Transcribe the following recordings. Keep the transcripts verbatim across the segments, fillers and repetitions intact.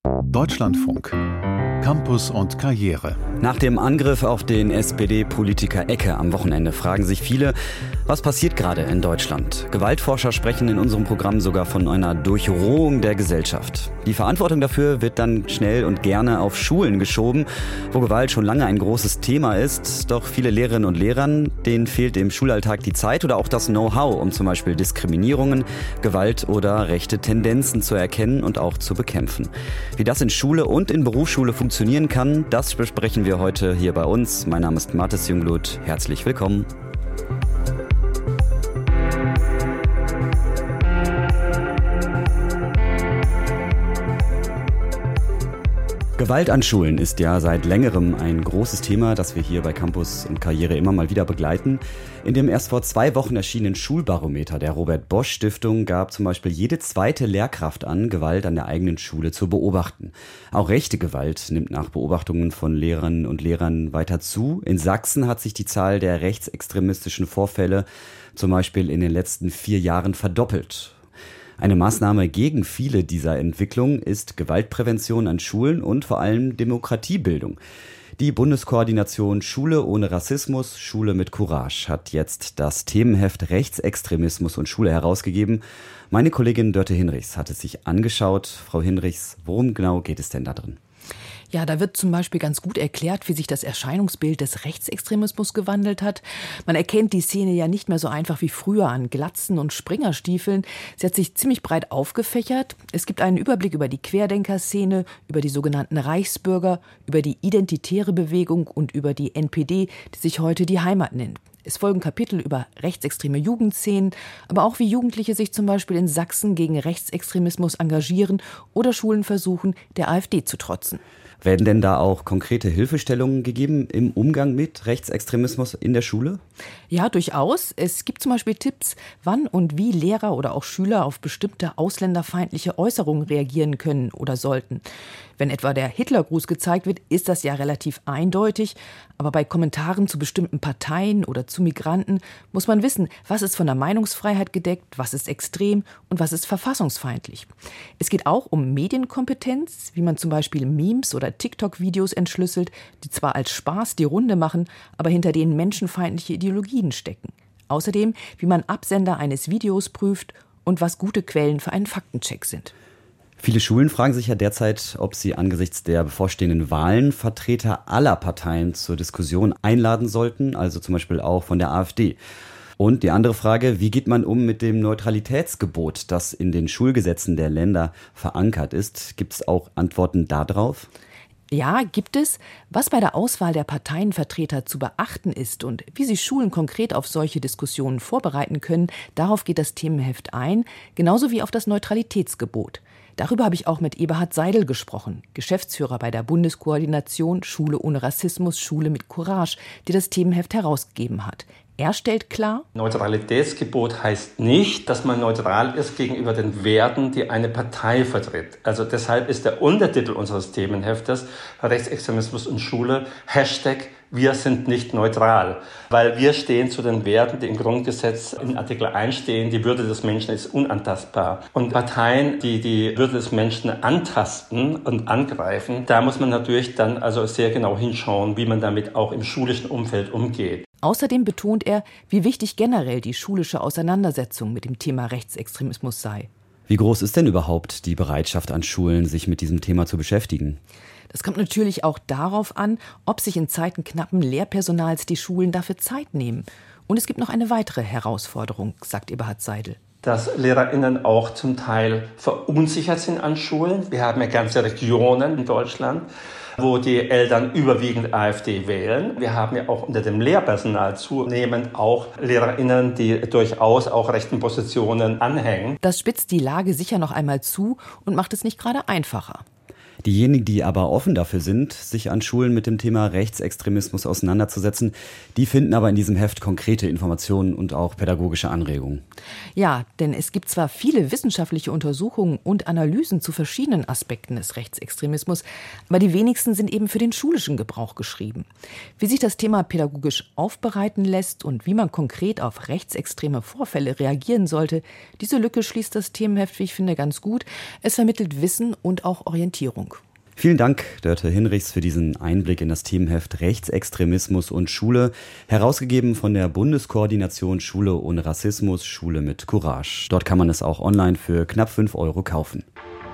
Deutschlandfunk. Campus und Karriere. Nach dem Angriff auf den S P D-Politiker Ecke am Wochenende fragen sich viele, was passiert gerade in Deutschland? Gewaltforscher sprechen in unserem Programm sogar von einer Durchrohung der Gesellschaft. Die Verantwortung dafür wird dann schnell und gerne auf Schulen geschoben, wo Gewalt schon lange ein großes Thema ist. Doch viele Lehrerinnen und Lehrern, denen fehlt im Schulalltag die Zeit oder auch das Know-how, um zum Beispiel Diskriminierungen, Gewalt oder rechte Tendenzen zu erkennen und auch zu bekämpfen. Wie das in Schule und in Berufsschule funktionieren kann, das besprechen wir heute hier bei uns. Mein Name ist Mathis Jungblut. Herzlich willkommen. Gewalt an Schulen ist ja seit längerem ein großes Thema, das wir hier bei Campus und Karriere immer mal wieder begleiten. In dem erst vor zwei Wochen erschienenen Schulbarometer der Robert-Bosch-Stiftung gab zum Beispiel jede zweite Lehrkraft an, Gewalt an der eigenen Schule zu beobachten. Auch rechte Gewalt nimmt nach Beobachtungen von Lehrerinnen und Lehrern weiter zu. In Sachsen hat sich die Zahl der rechtsextremistischen Vorfälle zum Beispiel in den letzten vier Jahren verdoppelt. Eine Maßnahme gegen viele dieser Entwicklungen ist Gewaltprävention an Schulen und vor allem Demokratiebildung. Die Bundeskoordination Schule ohne Rassismus, Schule mit Courage hat jetzt das Themenheft Rechtsextremismus und Schule herausgegeben. Meine Kollegin Dörte Hinrichs hat es sich angeschaut. Frau Hinrichs, worum genau geht es denn da drin? Ja, da wird zum Beispiel ganz gut erklärt, wie sich das Erscheinungsbild des Rechtsextremismus gewandelt hat. Man erkennt die Szene ja nicht mehr so einfach wie früher an Glatzen und Springerstiefeln. Sie hat sich ziemlich breit aufgefächert. Es gibt einen Überblick über die Querdenkerszene, über die sogenannten Reichsbürger, über die identitäre Bewegung und über die N P D, die sich heute die Heimat nennt. Es folgen Kapitel über rechtsextreme Jugendszenen, aber auch wie Jugendliche sich zum Beispiel in Sachsen gegen Rechtsextremismus engagieren oder Schulen versuchen, der AfD zu trotzen. Werden denn da auch konkrete Hilfestellungen gegeben im Umgang mit Rechtsextremismus in der Schule? Ja, durchaus. Es gibt zum Beispiel Tipps, wann und wie Lehrer oder auch Schüler auf bestimmte ausländerfeindliche Äußerungen reagieren können oder sollten. Wenn etwa der Hitlergruß gezeigt wird, ist das ja relativ eindeutig. Aber bei Kommentaren zu bestimmten Parteien oder zu Migranten muss man wissen, was ist von der Meinungsfreiheit gedeckt, was ist extrem und was ist verfassungsfeindlich. Es geht auch um Medienkompetenz, wie man zum Beispiel Memes oder TikTok-Videos entschlüsselt, die zwar als Spaß die Runde machen, aber hinter denen menschenfeindliche Ideologien stecken. Außerdem, wie man Absender eines Videos prüft und was gute Quellen für einen Faktencheck sind. Viele Schulen fragen sich ja derzeit, ob sie angesichts der bevorstehenden Wahlen Vertreter aller Parteien zur Diskussion einladen sollten, also zum Beispiel auch von der AfD. Und die andere Frage, wie geht man um mit dem Neutralitätsgebot, das in den Schulgesetzen der Länder verankert ist? Gibt es auch Antworten darauf? Ja, gibt es. Was bei der Auswahl der Parteienvertreter zu beachten ist und wie sich Schulen konkret auf solche Diskussionen vorbereiten können, darauf geht das Themenheft ein, genauso wie auf das Neutralitätsgebot. Darüber habe ich auch mit Eberhard Seidel gesprochen, Geschäftsführer bei der Bundeskoordination Schule ohne Rassismus, Schule mit Courage, die das Themenheft herausgegeben hat. Er stellt klar: Neutralitätsgebot heißt nicht, dass man neutral ist gegenüber den Werten, die eine Partei vertritt. Also deshalb ist der Untertitel unseres Themenheftes Rechtsextremismus und Schule Hashtag Wir sind nicht neutral, weil wir stehen zu den Werten, die im Grundgesetz in Artikel eins stehen. Die Würde des Menschen ist unantastbar. Und Parteien, die die Würde des Menschen antasten und angreifen, da muss man natürlich dann also sehr genau hinschauen, wie man damit auch im schulischen Umfeld umgeht. Außerdem betont er, wie wichtig generell die schulische Auseinandersetzung mit dem Thema Rechtsextremismus sei. Wie groß ist denn überhaupt die Bereitschaft an Schulen, sich mit diesem Thema zu beschäftigen? Das kommt natürlich auch darauf an, ob sich in Zeiten knappen Lehrpersonals die Schulen dafür Zeit nehmen. Und es gibt noch eine weitere Herausforderung, sagt Eberhard Seidel. Dass LehrerInnen auch zum Teil verunsichert sind an Schulen. Wir haben ja ganze Regionen in Deutschland, wo die Eltern überwiegend AfD wählen. Wir haben ja auch unter dem Lehrpersonal zunehmend auch LehrerInnen, die durchaus auch rechten Positionen anhängen. Das spitzt die Lage sicher noch einmal zu und macht es nicht gerade einfacher. Diejenigen, die aber offen dafür sind, sich an Schulen mit dem Thema Rechtsextremismus auseinanderzusetzen, die finden aber in diesem Heft konkrete Informationen und auch pädagogische Anregungen. Ja, denn es gibt zwar viele wissenschaftliche Untersuchungen und Analysen zu verschiedenen Aspekten des Rechtsextremismus, aber die wenigsten sind eben für den schulischen Gebrauch geschrieben. Wie sich das Thema pädagogisch aufbereiten lässt und wie man konkret auf rechtsextreme Vorfälle reagieren sollte, diese Lücke schließt das Themenheft, wie ich finde, ganz gut. Es vermittelt Wissen und auch Orientierung. Vielen Dank, Dörte Hinrichs, für diesen Einblick in das Themenheft Rechtsextremismus und Schule, herausgegeben von der Bundeskoordination Schule ohne Rassismus, Schule mit Courage. Dort kann man es auch online für knapp fünf Euro kaufen.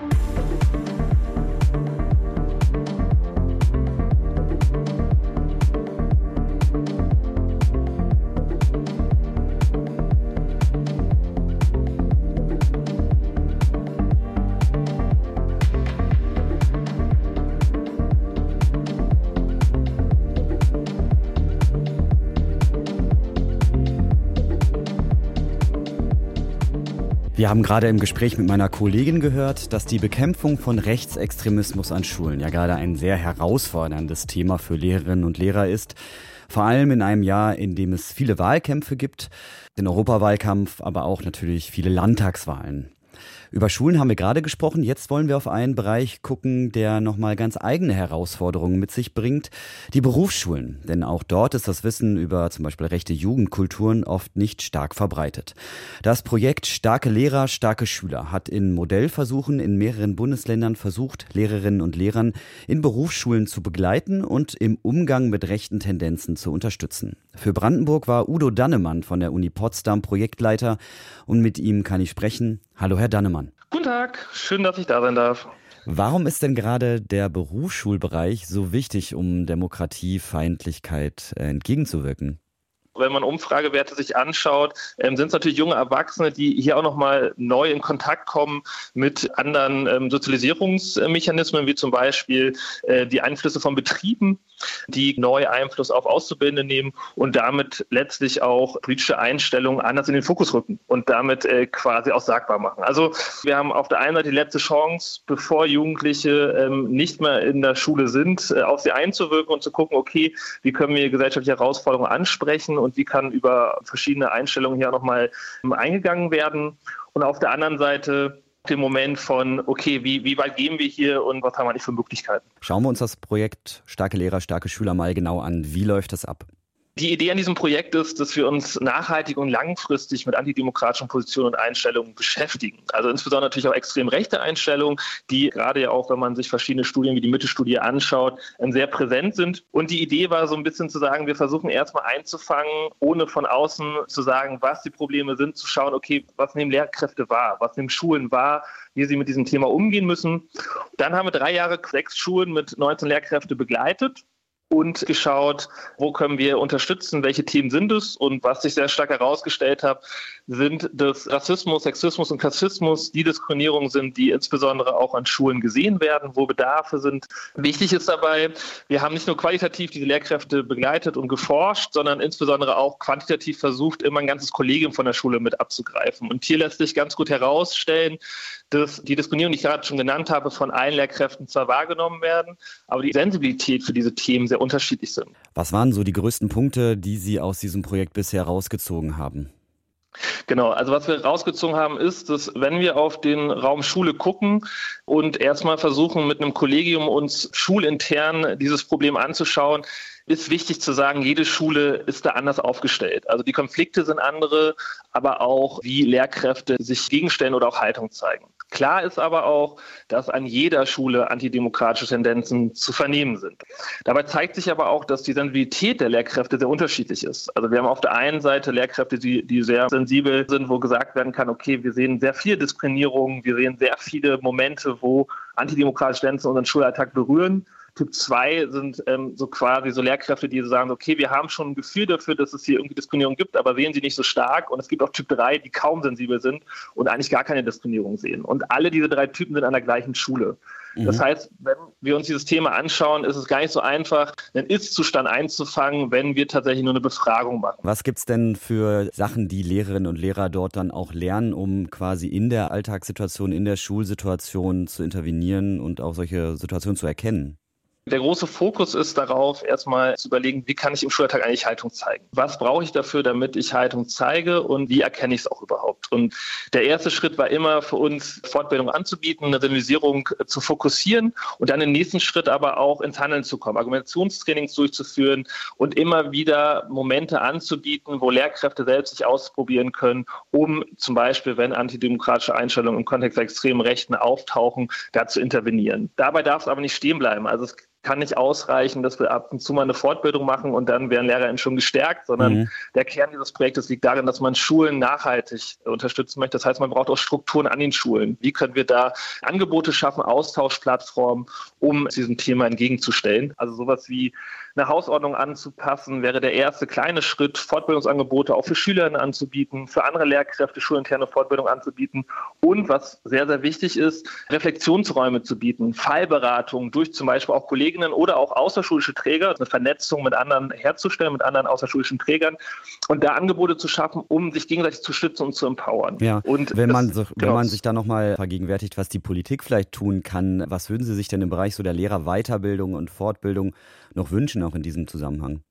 Wir haben gerade im Gespräch mit meiner Kollegin gehört, dass die Bekämpfung von Rechtsextremismus an Schulen ja gerade ein sehr herausforderndes Thema für Lehrerinnen und Lehrer ist. Vor allem in einem Jahr, in dem es viele Wahlkämpfe gibt, den Europawahlkampf, aber auch natürlich viele Landtagswahlen. Über Schulen haben wir gerade gesprochen. Jetzt wollen wir auf einen Bereich gucken, der nochmal ganz eigene Herausforderungen mit sich bringt. Die Berufsschulen. Denn auch dort ist das Wissen über zum Beispiel rechte Jugendkulturen oft nicht stark verbreitet. Das Projekt Starke Lehrer, starke Schüler hat in Modellversuchen in mehreren Bundesländern versucht, Lehrerinnen und Lehrern in Berufsschulen zu begleiten und im Umgang mit rechten Tendenzen zu unterstützen. Für Brandenburg war Udo Dannemann von der Uni Potsdam Projektleiter und mit ihm kann ich sprechen. Hallo, Herr Dannemann. Guten Tag, schön, dass ich da sein darf. Warum ist denn gerade der Berufsschulbereich so wichtig, um Demokratiefeindlichkeit entgegenzuwirken? Wenn man Umfragewerte sich anschaut, ähm, sind es natürlich junge Erwachsene, die hier auch nochmal neu in Kontakt kommen mit anderen ähm, Sozialisierungsmechanismen, wie zum Beispiel äh, die Einflüsse von Betrieben, die neu Einfluss auf Auszubildende nehmen und damit letztlich auch politische Einstellungen anders in den Fokus rücken und damit äh, quasi auch sagbar machen. Also wir haben auf der einen Seite die letzte Chance, bevor Jugendliche ähm, nicht mehr in der Schule sind, äh, auf sie einzuwirken und zu gucken, okay, wie können wir gesellschaftliche Herausforderungen ansprechen und wie kann über verschiedene Einstellungen hier nochmal eingegangen werden. Und auf der anderen Seite den Moment von, okay, wie, wie weit gehen wir hier und was haben wir eigentlich für Möglichkeiten? Schauen wir uns das Projekt Starke Lehrer, starke Schüler mal genau an. Wie läuft das ab? Die Idee an diesem Projekt ist, dass wir uns nachhaltig und langfristig mit antidemokratischen Positionen und Einstellungen beschäftigen. Also insbesondere natürlich auch extrem rechte Einstellungen, die gerade ja auch, wenn man sich verschiedene Studien wie die Mitte-Studie anschaut, sehr präsent sind. Und die Idee war so ein bisschen zu sagen, wir versuchen erstmal einzufangen, ohne von außen zu sagen, was die Probleme sind, zu schauen, okay, was nehmen Lehrkräfte wahr, was nehmen Schulen wahr, wie sie mit diesem Thema umgehen müssen. Dann haben wir drei Jahre sechs Schulen mit neunzehn Lehrkräften begleitet und geschaut, wo können wir unterstützen, welche Themen sind es. Und was sich sehr stark herausgestellt hat, sind, dass Rassismus, Sexismus und Klassismus die Diskriminierungen sind, die insbesondere auch an Schulen gesehen werden, wo Bedarfe sind. Wichtig ist dabei, wir haben nicht nur qualitativ diese Lehrkräfte begleitet und geforscht, sondern insbesondere auch quantitativ versucht, immer ein ganzes Kollegium von der Schule mit abzugreifen. Und hier lässt sich ganz gut herausstellen, dass die Diskriminierung, die ich gerade schon genannt habe, von allen Lehrkräften zwar wahrgenommen werden, aber die Sensibilität für diese Themen sehr unterschiedlich sind. Was waren so die größten Punkte, die Sie aus diesem Projekt bisher rausgezogen haben? Genau, also was wir rausgezogen haben, ist, dass wenn wir auf den Raum Schule gucken und erstmal versuchen, mit einem Kollegium uns schulintern dieses Problem anzuschauen, ist wichtig zu sagen, jede Schule ist da anders aufgestellt. Also die Konflikte sind andere, aber auch wie Lehrkräfte sich gegenstellen oder auch Haltung zeigen. Klar ist aber auch, dass an jeder Schule antidemokratische Tendenzen zu vernehmen sind. Dabei zeigt sich aber auch, dass die Sensibilität der Lehrkräfte sehr unterschiedlich ist. Also wir haben auf der einen Seite Lehrkräfte, die, die sehr sensibel sind, wo gesagt werden kann, okay, wir sehen sehr viel Diskriminierung, wir sehen sehr viele Momente, wo antidemokratische Tendenzen unseren Schulalltag berühren. Typ zwei sind ähm, so quasi so Lehrkräfte, die sagen, okay, wir haben schon ein Gefühl dafür, dass es hier irgendwie Diskriminierung gibt, aber sehen sie nicht so stark. Und es gibt auch Typ drei, die kaum sensibel sind und eigentlich gar keine Diskriminierung sehen. Und alle diese drei Typen sind an der gleichen Schule. Mhm. Das heißt, wenn wir uns dieses Thema anschauen, ist es gar nicht so einfach, einen Ist-Zustand einzufangen, wenn wir tatsächlich nur eine Befragung machen. Was gibt's denn für Sachen, die Lehrerinnen und Lehrer dort dann auch lernen, um quasi in der Alltagssituation, in der Schulsituation zu intervenieren und auch solche Situationen zu erkennen? Der große Fokus ist darauf, erstmal zu überlegen, wie kann ich im Schulalltag eigentlich Haltung zeigen? Was brauche ich dafür, damit ich Haltung zeige und wie erkenne ich es auch überhaupt? Und der erste Schritt war immer für uns, Fortbildung anzubieten, eine Sensibilisierung zu fokussieren und dann im nächsten Schritt aber auch ins Handeln zu kommen, Argumentationstrainings durchzuführen und immer wieder Momente anzubieten, wo Lehrkräfte selbst sich ausprobieren können, um zum Beispiel, wenn antidemokratische Einstellungen im Kontext der extremen Rechten auftauchen, da zu intervenieren. Dabei darf es aber nicht stehen bleiben. Also es kann nicht ausreichen, dass wir ab und zu mal eine Fortbildung machen und dann werden LehrerInnen schon gestärkt, sondern mhm. der Kern dieses Projektes liegt darin, dass man Schulen nachhaltig unterstützen möchte. Das heißt, man braucht auch Strukturen an den Schulen. Wie können wir da Angebote schaffen, Austauschplattformen, um diesem Thema entgegenzustellen? Also sowas wie eine Hausordnung anzupassen, wäre der erste kleine Schritt, Fortbildungsangebote auch für Schülerinnen anzubieten, für andere Lehrkräfte schulinterne Fortbildung anzubieten und, was sehr, sehr wichtig ist, Reflexionsräume zu bieten, Fallberatung durch zum Beispiel auch Kolleginnen oder auch außerschulische Träger, eine Vernetzung mit anderen herzustellen, mit anderen außerschulischen Trägern und da Angebote zu schaffen, um sich gegenseitig zu stützen und zu empowern. Ja, und wenn, das, man so, genau. wenn man sich da nochmal vergegenwärtigt, was die Politik vielleicht tun kann, was würden Sie sich denn im Bereich so der Lehrerweiterbildung und Fortbildung noch wünschen, auch in diesem Zusammenhang?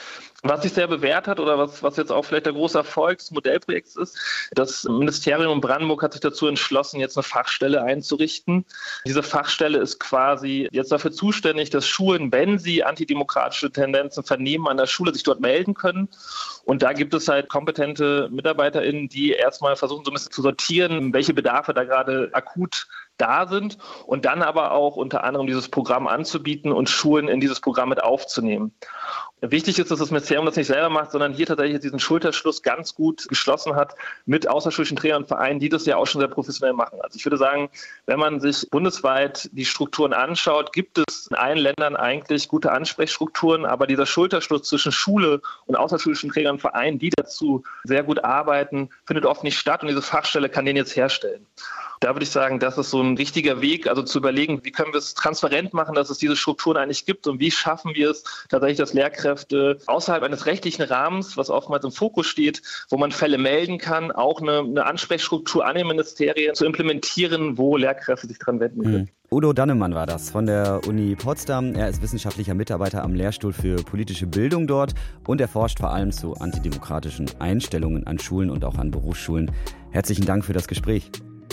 Was sich sehr bewährt hat oder was, was jetzt auch vielleicht der große Erfolg des Modellprojekts ist, das Ministerium Brandenburg hat sich dazu entschlossen, jetzt eine Fachstelle einzurichten. Diese Fachstelle ist quasi jetzt dafür zuständig, dass Schulen, wenn sie antidemokratische Tendenzen vernehmen, an der Schule sich dort melden können. Und da gibt es halt kompetente MitarbeiterInnen, die erstmal versuchen, so ein bisschen zu sortieren, welche Bedarfe da gerade akut da sind und dann aber auch unter anderem dieses Programm anzubieten und Schulen in dieses Programm mit aufzunehmen. Wichtig ist, dass das Ministerium das nicht selber macht, sondern hier tatsächlich diesen Schulterschluss ganz gut geschlossen hat mit außerschulischen Trägern und Vereinen, die das ja auch schon sehr professionell machen. Also ich würde sagen, wenn man sich bundesweit die Strukturen anschaut, gibt es in allen Ländern eigentlich gute Ansprechstrukturen, aber dieser Schulterschluss zwischen Schule und außerschulischen Trägern und Vereinen, die dazu sehr gut arbeiten, findet oft nicht statt und diese Fachstelle kann den jetzt herstellen. Da würde ich sagen, das ist so ein richtiger Weg, also zu überlegen, wie können wir es transparent machen, dass es diese Strukturen eigentlich gibt und wie schaffen wir es tatsächlich, dass Lehrkräfte außerhalb eines rechtlichen Rahmens, was oftmals im Fokus steht, wo man Fälle melden kann, auch eine, eine Ansprechstruktur an den Ministerien zu implementieren, wo Lehrkräfte sich dran wenden können. Mhm. Udo Dannemann war das von der Uni Potsdam. Er ist wissenschaftlicher Mitarbeiter am Lehrstuhl für politische Bildung dort und er forscht vor allem zu antidemokratischen Einstellungen an Schulen und auch an Berufsschulen. Herzlichen Dank für das Gespräch.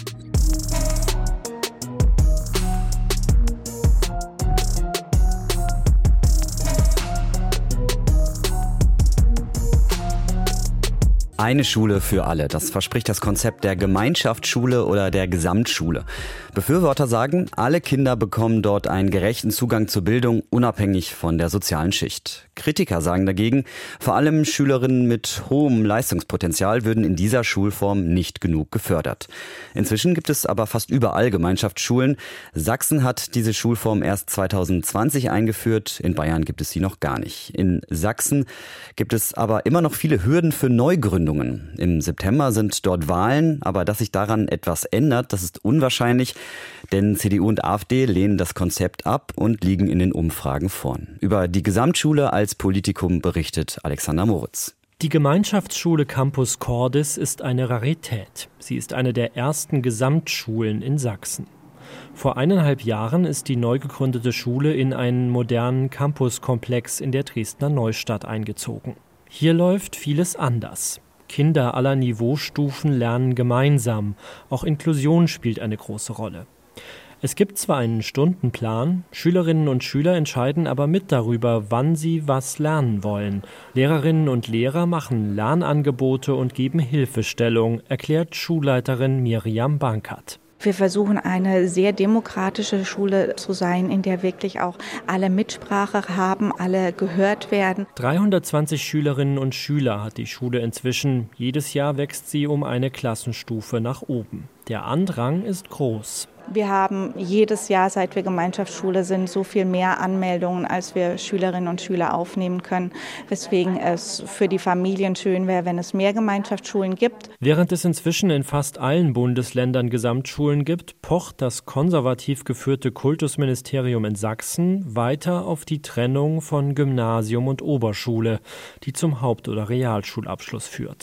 Eine Schule für alle, das verspricht das Konzept der Gemeinschaftsschule oder der Gesamtschule. Befürworter sagen, alle Kinder bekommen dort einen gerechten Zugang zur Bildung, unabhängig von der sozialen Schicht. Kritiker sagen dagegen, vor allem Schülerinnen mit hohem Leistungspotenzial würden in dieser Schulform nicht genug gefördert. Inzwischen gibt es aber fast überall Gemeinschaftsschulen. Sachsen hat diese Schulform erst zweitausendzwanzig eingeführt, in Bayern gibt es sie noch gar nicht. In Sachsen gibt es aber immer noch viele Hürden für Neugründungen. Im September sind dort Wahlen, aber dass sich daran etwas ändert, das ist unwahrscheinlich, denn C D U und AfD lehnen das Konzept ab und liegen in den Umfragen vorn. Über die Gesamtschule als Politikum berichtet Alexander Moritz. Die Gemeinschaftsschule Campus Cordis ist eine Rarität. Sie ist eine der ersten Gesamtschulen in Sachsen. Vor eineinhalb Jahren ist die neu gegründete Schule in einen modernen Campuskomplex in der Dresdner Neustadt eingezogen. Hier läuft vieles anders. Kinder aller Niveaustufen lernen gemeinsam. Auch Inklusion spielt eine große Rolle. Es gibt zwar einen Stundenplan, Schülerinnen und Schüler entscheiden aber mit darüber, wann sie was lernen wollen. Lehrerinnen und Lehrer machen Lernangebote und geben Hilfestellung, erklärt Schulleiterin Miriam Bankert. Wir versuchen, eine sehr demokratische Schule zu sein, in der wirklich auch alle Mitsprache haben, alle gehört werden. dreihundertzwanzig Schülerinnen und Schüler hat die Schule inzwischen. Jedes Jahr wächst sie um eine Klassenstufe nach oben. Der Andrang ist groß. Wir haben jedes Jahr, seit wir Gemeinschaftsschule sind, so viel mehr Anmeldungen, als wir Schülerinnen und Schüler aufnehmen können, weswegen es für die Familien schön wäre, wenn es mehr Gemeinschaftsschulen gibt. Während es inzwischen in fast allen Bundesländern Gesamtschulen gibt, pocht das konservativ geführte Kultusministerium in Sachsen weiter auf die Trennung von Gymnasium und Oberschule, die zum Haupt- oder Realschulabschluss führt.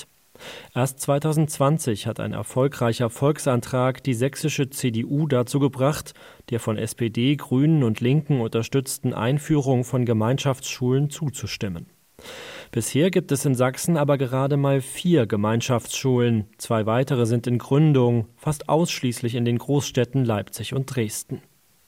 Erst zweitausendzwanzig hat ein erfolgreicher Volksantrag die sächsische C D U dazu gebracht, der von S P D, Grünen und Linken unterstützten Einführung von Gemeinschaftsschulen zuzustimmen. Bisher gibt es in Sachsen aber gerade mal vier Gemeinschaftsschulen. Zwei weitere sind in Gründung, fast ausschließlich in den Großstädten Leipzig und Dresden.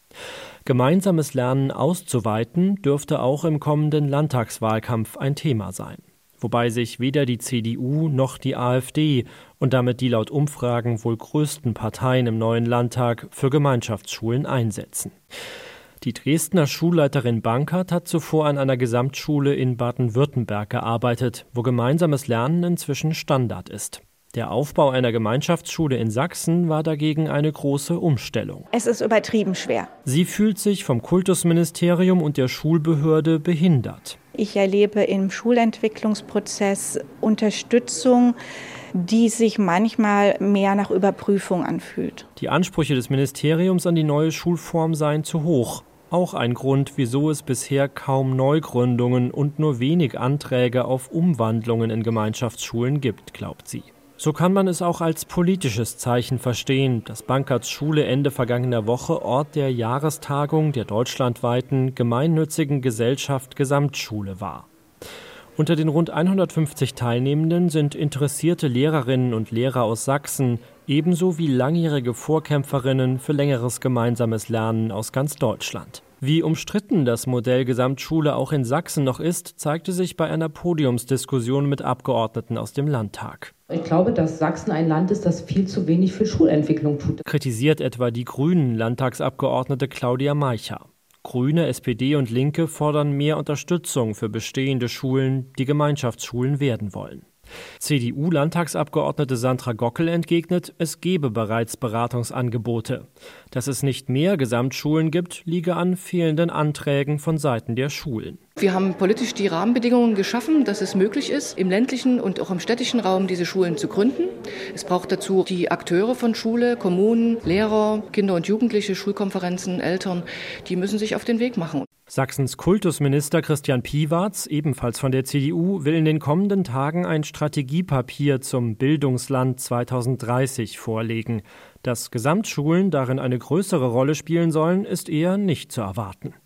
Gemeinsames Lernen auszuweiten dürfte auch im kommenden Landtagswahlkampf ein Thema sein. Wobei sich weder die C D U noch die AfD und damit die laut Umfragen wohl größten Parteien im neuen Landtag für Gemeinschaftsschulen einsetzen. Die Dresdner Schulleiterin Bankert hat zuvor an einer Gesamtschule in Baden-Württemberg gearbeitet, wo gemeinsames Lernen inzwischen Standard ist. Der Aufbau einer Gemeinschaftsschule in Sachsen war dagegen eine große Umstellung. Es ist übertrieben schwer. Sie fühlt sich vom Kultusministerium und der Schulbehörde behindert. Ich erlebe im Schulentwicklungsprozess Unterstützung, die sich manchmal mehr nach Überprüfung anfühlt. Die Ansprüche des Ministeriums an die neue Schulform seien zu hoch. Auch ein Grund, wieso es bisher kaum Neugründungen und nur wenig Anträge auf Umwandlungen in Gemeinschaftsschulen gibt, glaubt sie. So kann man es auch als politisches Zeichen verstehen, dass Bankerts Schule Ende vergangener Woche Ort der Jahrestagung der deutschlandweiten gemeinnützigen Gesellschaft Gesamtschule war. Unter den rund hundertfünfzig Teilnehmenden sind interessierte Lehrerinnen und Lehrer aus Sachsen, ebenso wie langjährige Vorkämpferinnen für längeres gemeinsames Lernen aus ganz Deutschland. Wie umstritten das Modell Gesamtschule auch in Sachsen noch ist, zeigte sich bei einer Podiumsdiskussion mit Abgeordneten aus dem Landtag. Ich glaube, dass Sachsen ein Land ist, das viel zu wenig für Schulentwicklung tut. Kritisiert etwa die Grünen-Landtagsabgeordnete Claudia Meicher. Grüne, S P D und Linke fordern mehr Unterstützung für bestehende Schulen, die Gemeinschaftsschulen werden wollen. C D U-Landtagsabgeordnete Sandra Gockel entgegnet, es gebe bereits Beratungsangebote. Dass es nicht mehr Gesamtschulen gibt, liege an fehlenden Anträgen von Seiten der Schulen. Wir haben politisch die Rahmenbedingungen geschaffen, dass es möglich ist, im ländlichen und auch im städtischen Raum diese Schulen zu gründen. Es braucht dazu die Akteure von Schule, Kommunen, Lehrer, Kinder und Jugendliche, Schulkonferenzen, Eltern. Die müssen sich auf den Weg machen. Sachsens Kultusminister Christian Piwarz, ebenfalls von der C D U, will in den kommenden Tagen ein Strategiepapier zum Bildungsland zweitausenddreißig vorlegen. Dass Gesamtschulen darin eine größere Rolle spielen sollen, ist eher nicht zu erwarten.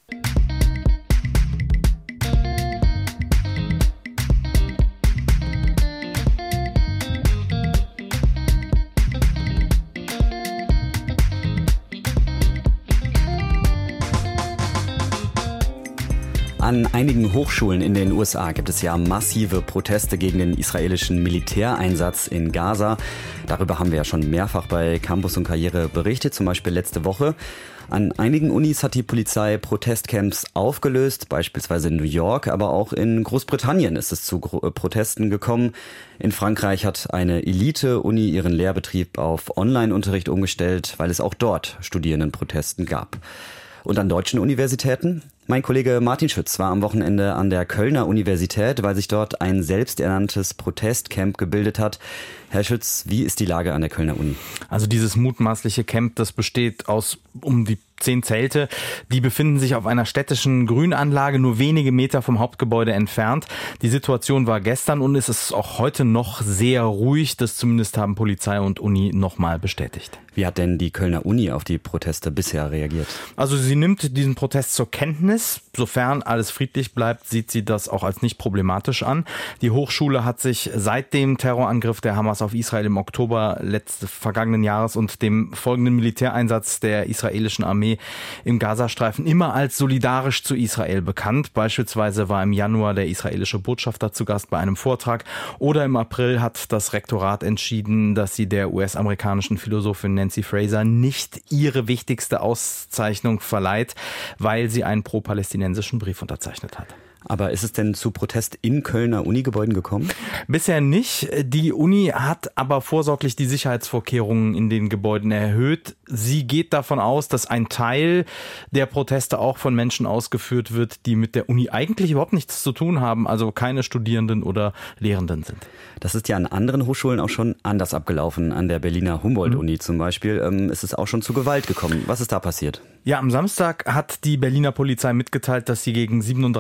An einigen Hochschulen in den U S A gibt es ja massive Proteste gegen den israelischen Militäreinsatz in Gaza. Darüber haben wir ja schon mehrfach bei Campus und Karriere berichtet, zum Beispiel letzte Woche. An einigen Unis hat die Polizei Protestcamps aufgelöst, beispielsweise in New York, aber auch in Großbritannien ist es zu Protesten gekommen. In Frankreich hat eine Elite-Uni ihren Lehrbetrieb auf Online-Unterricht umgestellt, weil es auch dort Studierendenprotesten gab. Und an deutschen Universitäten? Mein Kollege Martin Schütz war am Wochenende an der Kölner Universität, weil sich dort ein selbsternanntes Protestcamp gebildet hat. Herr Schütz, wie ist die Lage an der Kölner Uni? Also dieses mutmaßliche Camp, das besteht aus um die zehn Zelte. Die befinden sich auf einer städtischen Grünanlage, nur wenige Meter vom Hauptgebäude entfernt. Die Situation war gestern und es ist auch heute noch sehr ruhig. Das zumindest haben Polizei und Uni nochmal bestätigt. Wie hat denn die Kölner Uni auf die Proteste bisher reagiert? Also sie nimmt diesen Protest zur Kenntnis. Sofern alles friedlich bleibt, sieht sie das auch als nicht problematisch an. Die Hochschule hat sich seit dem Terrorangriff der Hamas auf Israel im Oktober letzten vergangenen Jahres und dem folgenden Militäreinsatz der israelischen Armee im Gazastreifen immer als solidarisch zu Israel bekannt. Beispielsweise war im Januar der israelische Botschafter zu Gast bei einem Vortrag oder im April hat das Rektorat entschieden, dass sie der U S-amerikanischen Philosophin Nancy Fraser nicht ihre wichtigste Auszeichnung verleiht, weil sie einen pro-palästinensischen Brief unterzeichnet hat. Aber ist es denn zu Protest in Kölner Unigebäuden gekommen? Bisher nicht. Die Uni hat aber vorsorglich die Sicherheitsvorkehrungen in den Gebäuden erhöht. Sie geht davon aus, dass ein Teil der Proteste auch von Menschen ausgeführt wird, die mit der Uni eigentlich überhaupt nichts zu tun haben, also keine Studierenden oder Lehrenden sind. Das ist ja an anderen Hochschulen auch schon anders abgelaufen. An der Berliner Humboldt-Uni mhm. zum Beispiel ähm, ist es auch schon zu Gewalt gekommen. Was ist da passiert? Ja, am Samstag hat die Berliner Polizei mitgeteilt, dass sie gegen siebenunddreißig Teilnehmer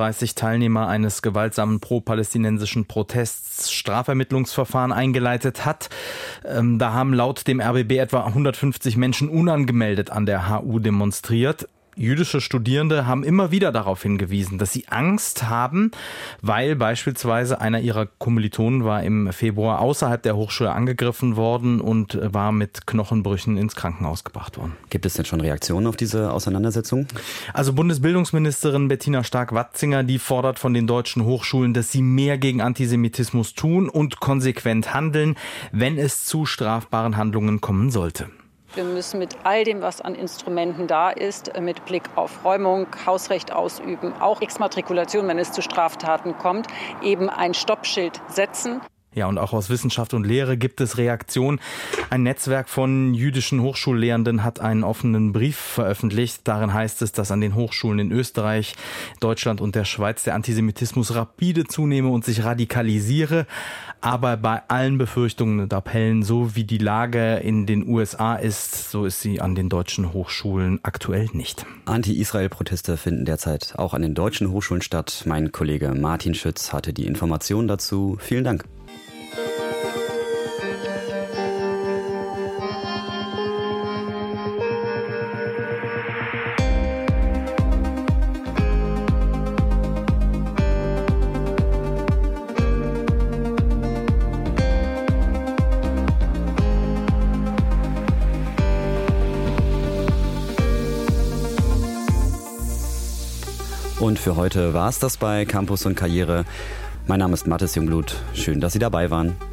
Teilnehmer eines gewaltsamen pro-palästinensischen Protests Strafermittlungsverfahren eingeleitet hat. Ähm, da haben laut dem R B B etwa hundertfünfzig Menschen unangemeldet an der H U demonstriert. Jüdische Studierende haben immer wieder darauf hingewiesen, dass sie Angst haben, weil beispielsweise einer ihrer Kommilitonen war im Februar außerhalb der Hochschule angegriffen worden und war mit Knochenbrüchen ins Krankenhaus gebracht worden. Gibt es denn schon Reaktionen auf diese Auseinandersetzung? Also Bundesbildungsministerin Bettina Stark-Watzinger, die fordert von den deutschen Hochschulen, dass sie mehr gegen Antisemitismus tun und konsequent handeln, wenn es zu strafbaren Handlungen kommen sollte. Wir müssen mit all dem, was an Instrumenten da ist, mit Blick auf Räumung, Hausrecht ausüben, auch Exmatrikulation, wenn es zu Straftaten kommt, eben ein Stoppschild setzen. Ja, und auch aus Wissenschaft und Lehre gibt es Reaktionen. Ein Netzwerk von jüdischen Hochschullehrenden hat einen offenen Brief veröffentlicht. Darin heißt es, dass an den Hochschulen in Österreich, Deutschland und der Schweiz der Antisemitismus rapide zunehme und sich radikalisiere. Aber bei allen Befürchtungen und Appellen, so wie die Lage in den U S A ist, so ist sie an den deutschen Hochschulen aktuell nicht. Anti-Israel-Proteste finden derzeit auch an den deutschen Hochschulen statt. Mein Kollege Martin Schütz hatte die Informationen dazu. Vielen Dank. Und für heute war es das bei Campus und Karriere. Mein Name ist Mathis Jungblut. Schön, dass Sie dabei waren.